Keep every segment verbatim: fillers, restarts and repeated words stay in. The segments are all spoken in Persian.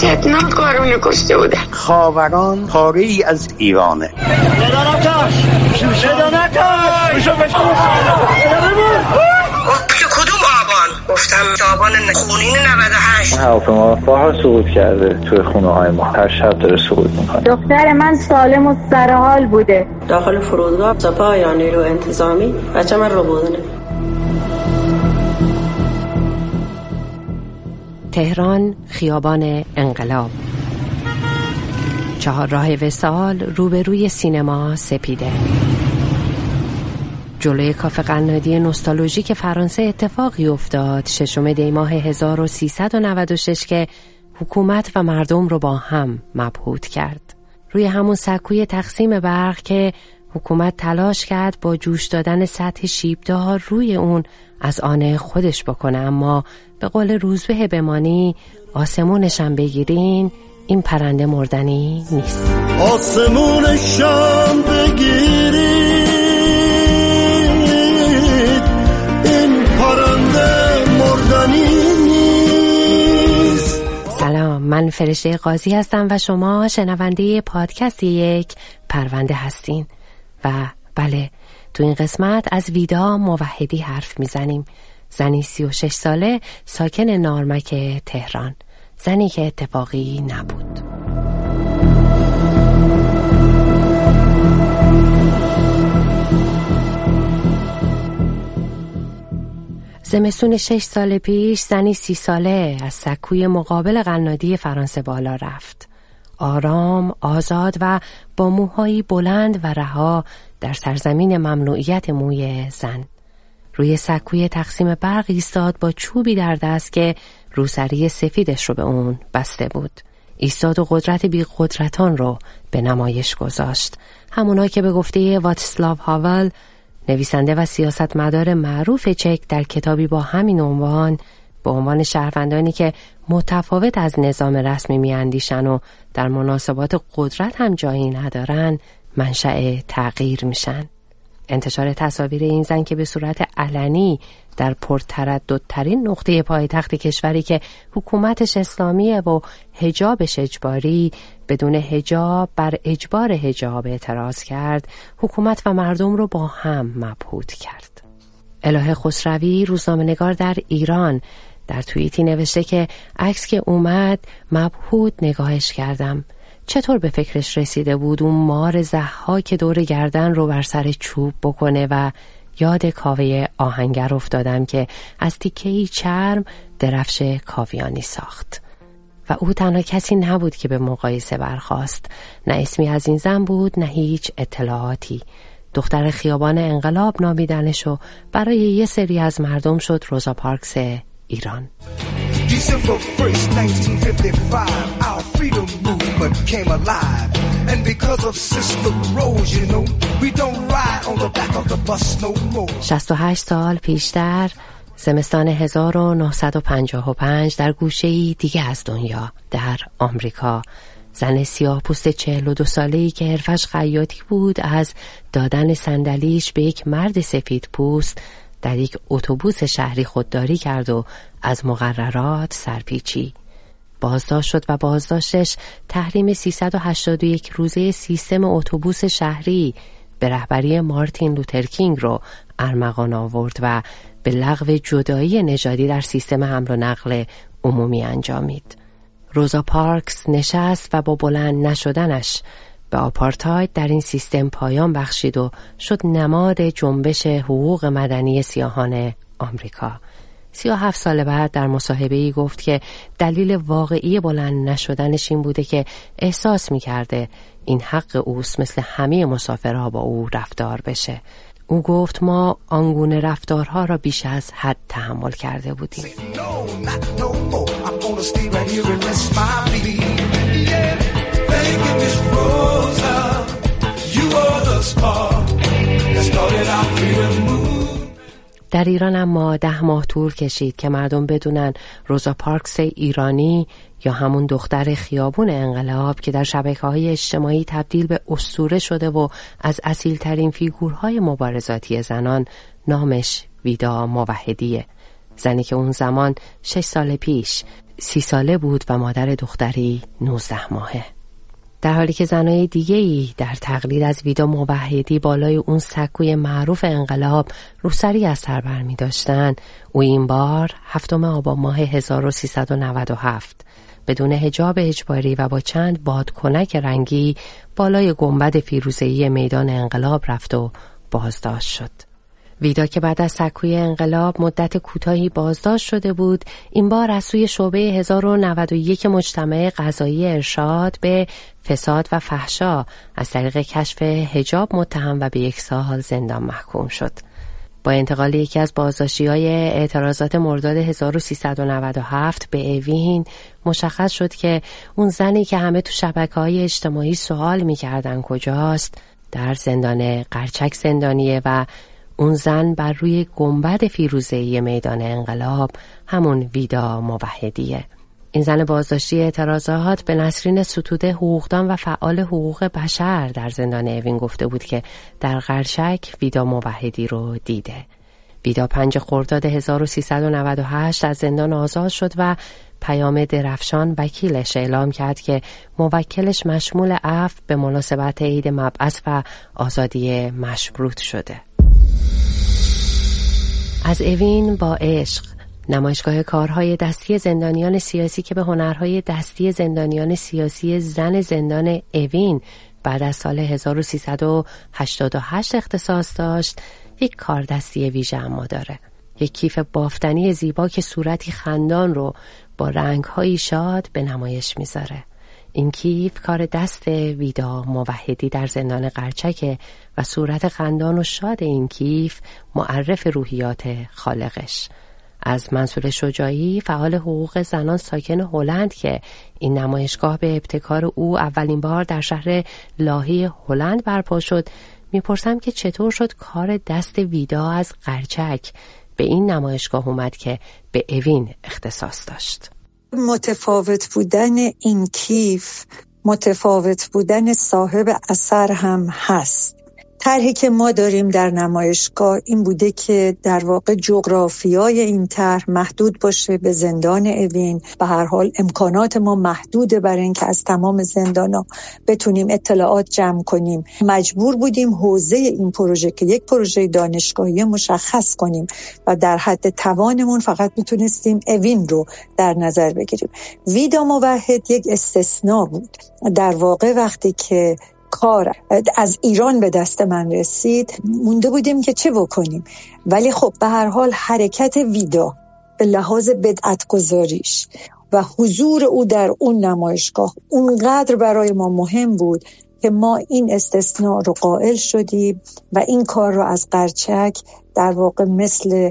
وحشتناک کارونه کشته بودن. خاوران پاره ای از ایرانه. بدانم تاش بدانم تاش که کدوم آبان؟ گفتم آبان خونین نود و هشت. هواپیما بارها سقوط کرده توی خونه های ما، هر شب داره سقوط میکنه. دختر من سالم و سرحال بوده. داخل فرودگاه سپاه یا نیرو انتظامی بچه من رو بودنه. تهران، خیابان انقلاب. چهارراه وصال روبروی سینما سپیده. جلوی کافه قنادی نوستالژیک فرانسه اتفاقی افتاد ششم دی ماه هزار و سیصد و نود و شش که حکومت و مردم رو با هم مبهوت کرد. روی همون سکوی تقسیم برق که حکومت تلاش کرد با جوش دادن سطح شیبدار روی اون از آن خودش بکنه، اما به قول روزبه بمانی آسمونشم بگیرین این پرنده مردنی نیست. آسمونشم بگیرید این پرنده مردنی نیست. سلام، من فرشته قاضی هستم و شما شنونده پادکست یک پرونده هستین. و بله، تو این قسمت از ویدا موحدی حرف میزنیم. زنی سی و شش ساله ساکن نارمک تهران، زنی که اتفاقی نبود. زمستون شش سال پیش زنی سی ساله از سکوی مقابل قنادی فرانسه بالا رفت. آرام، آزاد و با موهایی بلند و رها در سرزمین ممنوعیت موی زن. روی سکوی تقسیم برق ایستاد با چوبی در دست که روسری سفیدش رو به اون بسته بود. ایستاد و قدرت بی قدرتان رو به نمایش گذاشت. همونا که به گفته واتسلاو هاول، نویسنده و سیاستمدار معروف چک، در کتابی با همین عنوان به عنوان شهروندانی که متفاوت از نظام رسمی میاندیشن و در مناسبات قدرت هم جایی ندارن منشأ تغییر میشن. انتشار تصاویر این زن که به صورت علنی در پرترددترین نقطه پایتخت کشوری که حکومتش اسلامیه و حجابش اجباری، بدون حجاب بر اجبار حجاب اعتراض کرد، حکومت و مردم رو با هم مبهوت کرد. الهه خسروی، روزنامه‌نگار در ایران، در توییتی نوشته که عکس که اومد مبهوت نگاهش کردم. چطور به فکرش رسیده بود اون مار ضحاک که دور گردن رو بر سر چوب بکنه، و یاد کاوه آهنگر افتادم که از تیکه‌ای چرم درفش کاویانی ساخت. و او تنها کسی نبود که به مقایسه برخاست. نه اسمی از این زن بود، نه هیچ اطلاعاتی. دختر خیابان انقلاب نامیدنش و برای یه سری از مردم شد روزا پارکس ایران. December first, nineteen fifty-five, our freedom movement came alive. And because of Sister Rose, you know, we don't ride on the back of the bus no more. شصت و هشت سال پیشتر، زمستان هزار و نهصد و پنجاه و پنج، در گوشه‌ای دیگه از دنیا، در آمریکا، زن سیاه پوست چهل و دو ساله‌ای که حرفش خیاطی بود از دادن صندلیش به یک مرد سفید پوست در یک اتوبوس شهری خودداری کرد و از مقررات سرپیچی. بازداشت شد و بازداشتش تحریم سیصد و هشتاد و یک روزه سیستم اتوبوس شهری به رهبری مارتین لوتر کینگ رو ارمغان آورد و به لغو جدایی نژادی در سیستم حمل و نقل عمومی انجامید. روزا پارکس نشست و با بلند نشدنش به آپارتاید در این سیستم پایان بخشید و شد نماد جنبش حقوق مدنی سیاهان آمریکا. سی و هفت سال بعد در مصاحبه‌ای گفت که دلیل واقعی بلند نشدنش این بوده که احساس می‌کرده این حق اوست مثل همه مسافرها با او رفتار بشه. او گفت ما آنگونه رفتارها را بیش از حد تحمل کرده بودیم. در ایران اما ده ماه طول کشید که مردم بدونن روزا پارکس ایرانی یا همون دختر خیابون انقلاب که در شبکه‌های اجتماعی تبدیل به اسطوره شده و از اصیل‌ترین فیگورهای مبارزاتی زنان، نامش ویدا موحدیه. زنی که اون زمان شش سال پیش سی ساله بود و مادر دختری نوزده ماهه. در حالی که زنای دیگه‌ای در تقلید از ویدا موحدی بالای اون سکوی معروف انقلاب روسری از سر برمی داشتن، او این بار هفتم آبان ماه هزار و سیصد و نود و هفت بدون حجاب اجباری و با چند بادکنک رنگی بالای گنبد فیروزه‌ای میدان انقلاب رفت و بازداشت شد. ویدا که بعد از سکوی انقلاب مدت کوتاهی بازداشت شده بود، این بار از سوی شعبه هزار و نود و یک مجتمع قضایی ارشاد به فساد و فحشا از طریق کشف حجاب متهم و به یک سال زندان محکوم شد. با انتقال یکی از بازداشتی‌های اعتراضات مرداد هزار و سیصد و نود و هفت به اوین مشخص شد که اون زنی که همه تو شبکه‌های اجتماعی سوال می‌کردن کجاست، در زندان قرچک زندانیه و اون زن بر روی گنبد فیروزه‌ای میدان انقلاب همون ویدا موحدیه. این زن بازداشتی اعتراضات به نسرین ستوده حقوقدان و فعال حقوق بشر در زندان اوین گفته بود که در قرچک ویدا موحدی رو دیده. ویدا پنج خرداد هزار و سیصد و نود و هشت از زندان آزاد شد و پیام درفشان وکیلش اعلام کرد که موکلش مشمول عفو به مناسبت عید مبعث و آزادی مشروط شده. از اوین با عشق، نمایشگاه کارهای دستی زندانیان سیاسی که به هنرهای دستی زندانیان سیاسی زن زندان اوین بعد از سال هزار و سیصد و هشتاد و هشت اختصاص داشت، یک کار دستی ویژه اما داره. یک کیف بافتنی زیبا که صورتی خندان رو با رنگ‌های شاد به نمایش میذاره. این کیف کار دست ویدا موحدی در زندان قرچک و صورت خندان و شاد این کیف معرف روحیات خالقش. از منصور شجاعی فعال حقوق زنان ساکن هلند که این نمایشگاه به ابتکار او اولین بار در شهر لاهی هلند برپا شد میپرسم که چطور شد کار دست ویدا از قرچک به این نمایشگاه اومد که به اوین اختصاص داشت. متفاوت بودن این کیف، متفاوت بودن صاحب اثر هم هست. طرحی که ما داریم در نمایشگاه این بوده که در واقع جغرافیای این طرح محدود باشه به زندان اوین. به هر حال امکانات ما محدوده برای اینکه از تمام زندانا بتونیم اطلاعات جمع کنیم. مجبور بودیم حوزه این پروژه که یک پروژه دانشگاهی مشخص کنیم و در حد توانمون فقط میتونستیم اوین رو در نظر بگیریم. ویدا موحد یک استثناء بود. در واقع وقتی که کار از ایران به دست من رسید مونده بودیم که چه بکنیم، ولی خب به هر حال حرکت ویدا به لحاظ بدعت‌گذاریش و حضور او در اون نمایشگاه اونقدر برای ما مهم بود که ما این استثناء رو قائل شدیم و این کار رو از قرچک در واقع مثل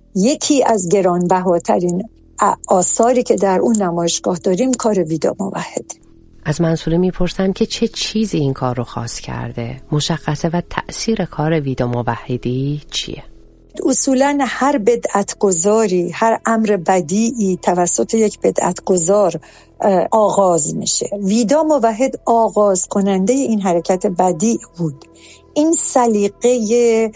یکی از گرانبهاترین آثاری که در اون نمایشگاه داریم کار ویدا موحد. از منصوره میپرسم که چه چیزی این کار رو خاص کرده؟ مشخصه و تأثیر کار ویدا موحدی چیه؟ اصولاً هر بدعتگذاری، هر امر بدیعی توسط یک بدعتگذار آغاز میشه. ویدا موحد آغاز کننده این حرکت بدیع بود. این سلیقه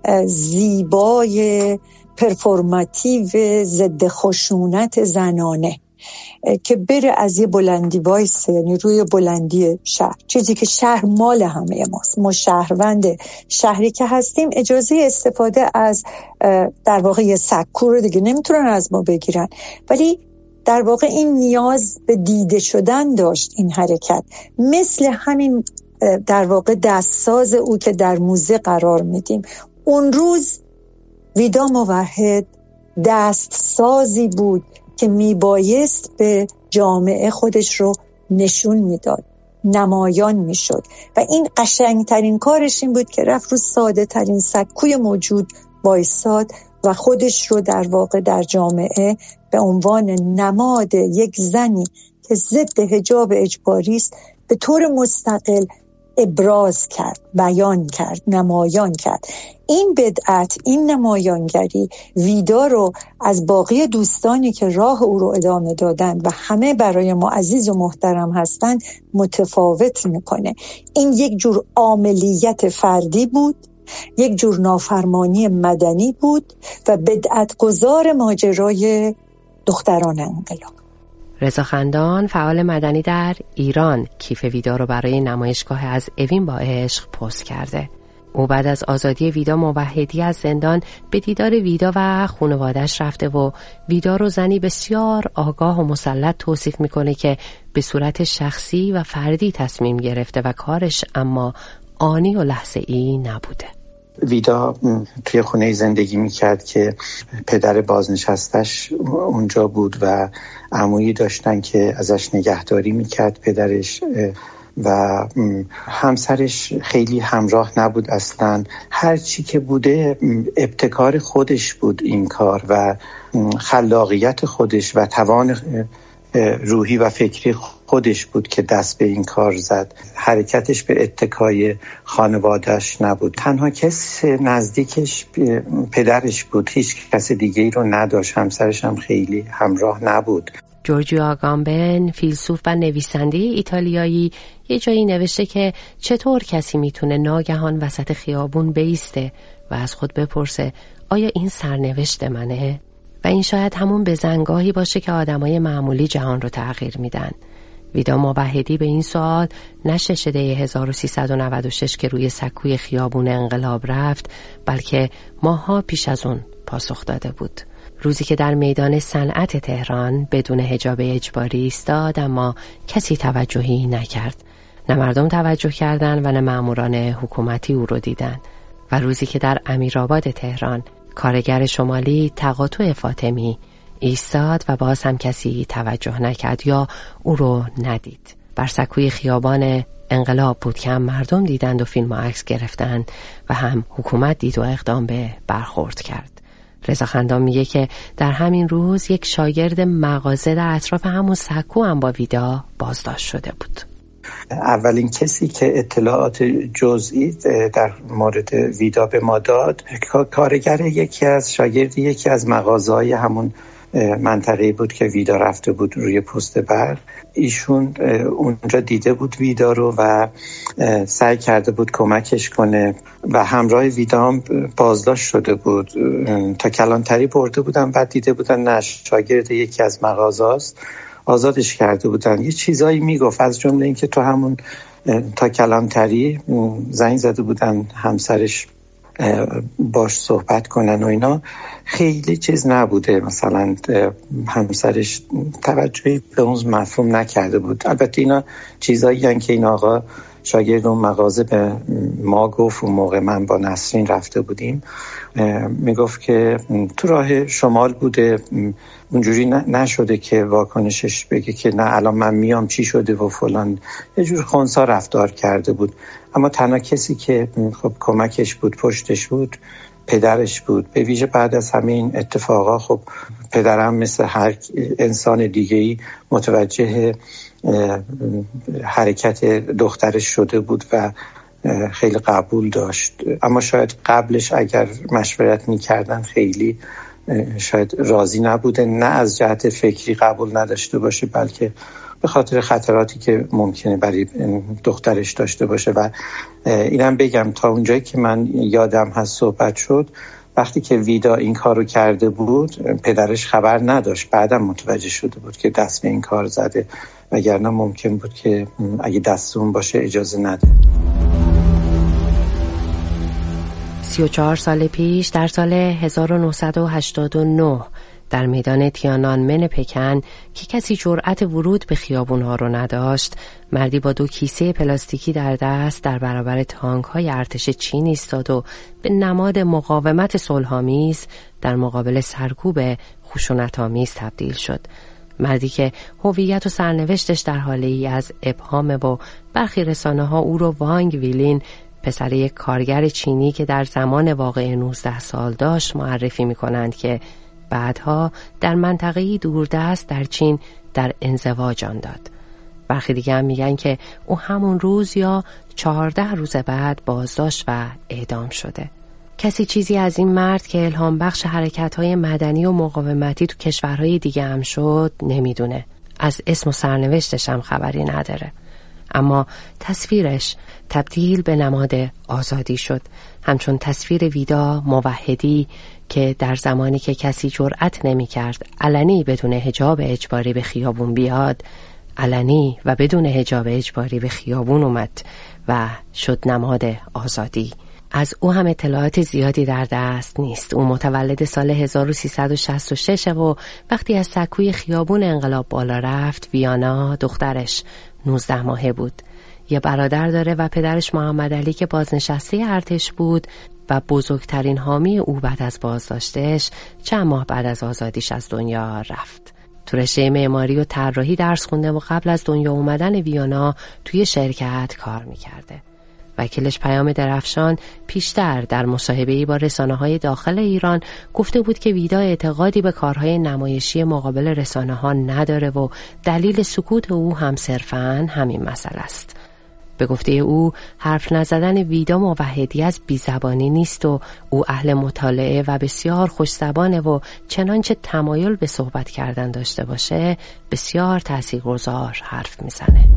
زیبای پرفورماتیو ضد خشونت زنانه که بره از یه بلندی وایسه، یعنی روی بلندی شهر، چیزی که شهر مال همه ماست، ما شهروند شهری که هستیم اجازه استفاده از در واقع یه سکو رو دیگه نمیتونن از ما بگیرن، ولی در واقع این نیاز به دیده شدن داشت این حرکت. مثل همین در واقع دستساز او که در موزه قرار میدیم. اون روز ویدا موحد دستسازی بود که میبایست به جامعه خودش رو نشون میداد، نمایان میشد و این قشنگترین کارش این بود که رفت رو ساده ترین سکوی موجود وایساد و خودش رو در واقع در جامعه به عنوان نماد یک زنی که ضد حجاب اجباری است به طور مستقل ابراز کرد، بیان کرد، نمایان کرد. این بدعت، این نمایانگری ویدا رو از باقی دوستانی که راه او رو ادامه دادن و همه برای ما عزیز و محترم هستند متفاوت میکنه. این یک جور عاملیت فردی بود، یک جور نافرمانی مدنی بود و بدعت گذار ماجرای دختران انقلاب. رضا خندان، فعال مدنی در ایران، کیف ویدا رو برای نمایشگاه از اوین با عشق پست کرده. او بعد از آزادی ویدا موحدی از زندان به دیدار ویدا و خانواده‌اش رفته و ویدا رو زنی بسیار آگاه و مسلط توصیف میکنه که به صورت شخصی و فردی تصمیم گرفته و کارش اما آنی و لحظه‌ای نبوده. ویدا توی خونه زندگی میکرد که پدر بازنشستش اونجا بود و عمویی داشتن که ازش نگهداری میکرد پدرش، و همسرش خیلی همراه نبود اصلا. هر چی که بوده ابتکار خودش بود این کار و خلاقیت خودش و توان روحی و فکری خودش بود که دست به این کار زد. حرکتش به اتکای خانوادهش نبود. تنها کس نزدیکش پدرش بود، هیچ کس دیگه ای رو نداشت. همسرش هم خیلی همراه نبود. جورجیو آگامبن، فیلسوف و نویسنده ایتالیایی، یه جایی نوشته که چطور کسی میتونه ناگهان وسط خیابون بایسته و از خود بپرسه آیا این سرنوشت منه؟ و این شاید همون بزنگاهی باشه که آدمای معمولی جهان رو تغییر میدن. ویدا موحدی به این سوال نه شش دی هزار و سیصد و نود و شش که روی سکوی خیابون انقلاب رفت، بلکه ماها پیش از اون پاسخ داده بود. روزی که در میدان صنعت تهران بدون حجاب اجباری ایستاد، اما کسی توجهی نکرد. نه مردم توجه کردند و نه ماموران حکومتی او رو دیدن. و روزی که در امیرآباد تهران کارگر شمالی تقاطع فاطمی ایستاد و باز هم کسی توجه نکرد یا او رو ندید. بر سکوی خیابان انقلاب بود که هم مردم دیدند و فیلم و عکس گرفتند و هم حکومت دید و اقدام به برخورد کرد. رضا خندان میگه که در همین روز یک شاگرد مغازه در اطراف همون سکو هم با ویدا بازداشت شده بود. اولین کسی که اطلاعات جزئی در مورد ویدا به ما داد کارگر یکی از شاگردی یکی از مغازه‌های همون منطقه‌ای بود که ویدا رفته بود روی پست برق. ایشون اونجا دیده بود ویدا رو و سعی کرده بود کمکش کنه و همراه ویدا هم بازداشت شده بود. تا کلانتری برده بودن، بعد دیده بودن نه شاگرد یکی از مغازه‌است، آزادش کرده بودن. یه چیزایی میگفت، از جمله این که تو همون تا کلانتری زنگ زده بودن همسرش باش صحبت کنن و اینا. خیلی چیز نبوده، مثلا همسرش توجهی به اون مفهوم نکرده بود. البته اینا چیزایی هن که این آقا شاگرد اون مغازه به ما گفت. اون موقع من با نسرین رفته بودیم، میگفت که تو راه شمال بوده، اونجوری نشده که واکنشش بگه که نه الان من میام چی شده و فلان. یه جور خنثی رفتار کرده بود. اما تنها کسی که خب کمکش بود، پشتش بود، پدرش بود. به ویژه بعد از همین اتفاقا خب پدرم مثل هر انسان دیگه‌ای متوجه حرکت دخترش شده بود و خیلی قبول داشت. اما شاید قبلش اگر مشورت می‌کردن خیلی شاید راضی نبوده، نه از جهت فکری قبول نداشته باشه، بلکه به خاطر خطراتی که ممکنه برای دخترش داشته باشه. و اینم بگم تا اونجایی که من یادم هست صحبت شد، وقتی که ویدا این کارو کرده بود پدرش خبر نداشت، بعدم متوجه شده بود که دست به این کار زده، وگرنه ممکن بود که اگه دستون باشه اجازه نده. سی و چهار سال پیش در سال هزار و نهصد و هشتاد و نه در میدان تیانانمن پکن که کسی جرأت ورود به خیابونها رو نداشت، مردی با دو کیسه پلاستیکی در دست در برابر تانک‌های ارتش چین ایستاد و به نماد مقاومت صلح‌آمیز در مقابل سرکوب خشونت‌آمیز تبدیل شد. مردی که هویت و سرنوشتش در حاله ای از ابهام و برخی رسانه‌ها او رو وانگ ویلین، پسر یک کارگر چینی که در زمان واقعه نوزده سال داشت، معرفی می‌کنند که بعدها در منطقه‌ای دوردست در چین در انزوا جان داد. برخی دیگه هم میگن که او همون روز یا چهارده روز بعد بازداشت و اعدام شده. کسی چیزی از این مرد که الهام بخش حرکت‌های مدنی و مقاومتی تو کشورهای دیگه هم شد نمیدونه. از اسم و سرنوشتش هم خبری نداره. اما تصویرش تبدیل به نماد آزادی شد، همچون تصویر ویدا موحدی که در زمانی که کسی جرأت نمی کرد علنی بدون حجاب اجباری به خیابون بیاد، علنی و بدون حجاب اجباری به خیابون اومد و شد نماد آزادی. از او هم اطلاعات زیادی در دست نیست. او متولد سال هزار و سیصد و شصت و شش و وقتی از سکوی خیابون انقلاب بالا رفت، ویانا دخترش نوزده ماهه بود. یه برادر داره و پدرش محمد علی که بازنشسته ارتش بود و بزرگترین حامی او بعد از بازداشتش چند ماه بعد از آزادیش از دنیا رفت. تو رشته معماری و طراحی درس خونده و قبل از دنیا اومدن ویانا توی شرکت کار میکرده. وکیلش پیام درفشان پیشتر در مصاحبه‌ای با رسانه‌های داخل ایران گفته بود که ویدا اعتقادی به کارهای نمایشی مقابل رسانه‌ها نداره و دلیل سکوت او هم صرفاً همین مسئله است. به گفته او حرف نزدن ویدا موحدی از بیزبانی نیست و او اهل مطالعه و بسیار خوش‌زبانه و چنانچه تمایل به صحبت کردن داشته باشه بسیار تاثیرگذار حرف میزنه.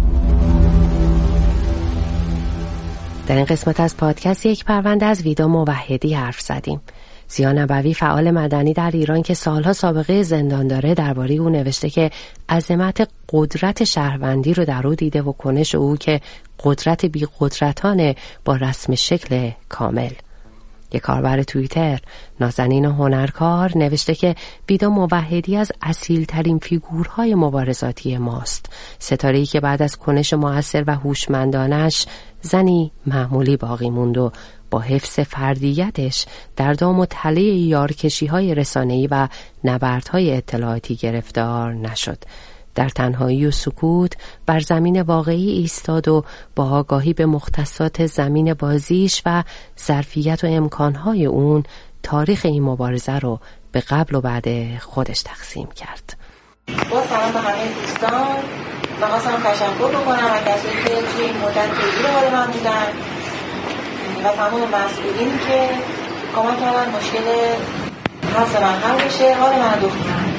در این قسمت از پادکست یک پرونده از ویدا موحدی حرف زدیم. زیا نبوی فعال مدنی در ایران که سالها سابقه زندان داره درباره او نوشته که عظمت قدرت شهروندی رو در او دیده و کنش او که قدرت بی قدرتانه با رسم شکل کامل. یک کاربر توییتر نازنین هنرکار نوشته که ویدا موحدی از اصیل‌ترین فیگورهای مبارزاتی ماست، ستاره‌ای که بعد از کنش مؤثر و هوشمندانش زنی معمولی باقی موند و با حفظ فردیتش در دام و تله یارکشی‌های رسانه‌ای و نبردهای اطلاعاتی گرفتار نشد. در تنهایی و سکوت بر زمین واقعی ایستاد و با آگاهی به مختصات زمین بازیش و ظرفیت و امکانهای اون تاریخ این مبارزه رو به قبل و بعد خودش تقسیم کرد. با سلام به همه دوستان، من خواستم تشکر بکنم از کسایی که توی این مدت پیگیر حال من بودن و تمام مسئولینی که کمک کردن مشکل حس من حل بشه، حال من رو دخترم.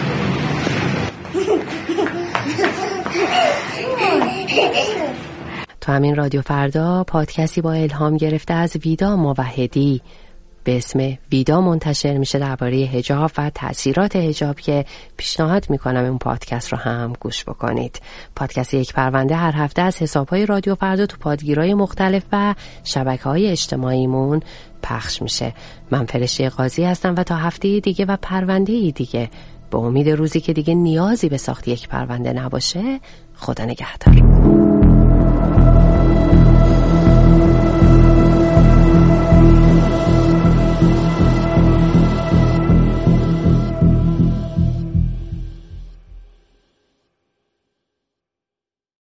تو همین رادیو فردا پادکستی با الهام گرفته از ویدا موحدی به اسم ویدا منتشر میشه درباره حجاب و تأثیرات حجاب که پیشنهاد میکنم اون پادکست رو هم گوش بکنید. پادکست یک پرونده هر هفته از حسابهای رادیو فردا تو پادگیرهای مختلف و شبکه‌های اجتماعیمون پخش میشه. من فرشته قاضی هستم و تا هفته دیگه و پرونده دیگه به امید روزی که دیگه نیازی به ساخت یک پرونده نباشه، خدا نگهدار.